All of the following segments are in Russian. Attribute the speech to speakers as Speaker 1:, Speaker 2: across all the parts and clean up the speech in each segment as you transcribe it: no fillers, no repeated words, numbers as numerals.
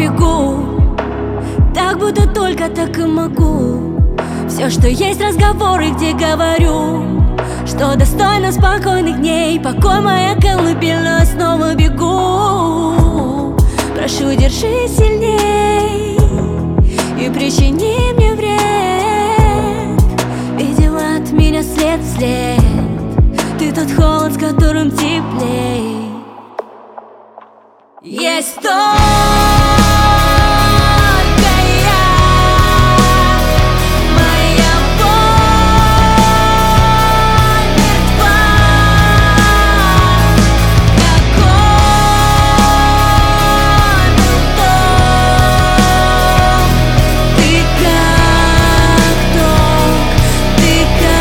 Speaker 1: бегу, так будто только так и могу. Все, что есть разговоры, где говорю, что достойно спокойных дней. Покой моя колыбельная, снова бегу. Прошу, держи сильней и причини мне вред. Видела от меня след в след, ты тот холод, с которым теплей. Есть только я, моя боль мертва, какой был дом. Ты как ток, ты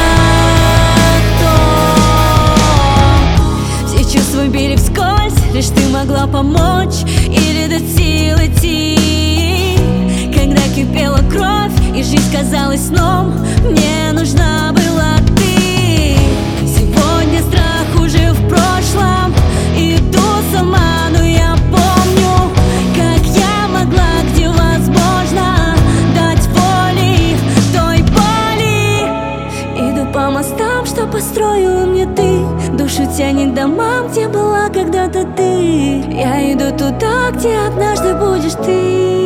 Speaker 1: как ток. Все чувства били вскользь, лишь ты могла помочь или дать сил идти. Когда кипела кровь и жизнь казалась сном, мне нужна была ты. Сегодня страх уже в прошлом, иду сама, но я помню, как я могла, где возможно, дать воли той боли. Иду по мостам, что построила мне ты, душу тянет домам, где была когда-то ты. Я иду туда, где однажды будешь ты.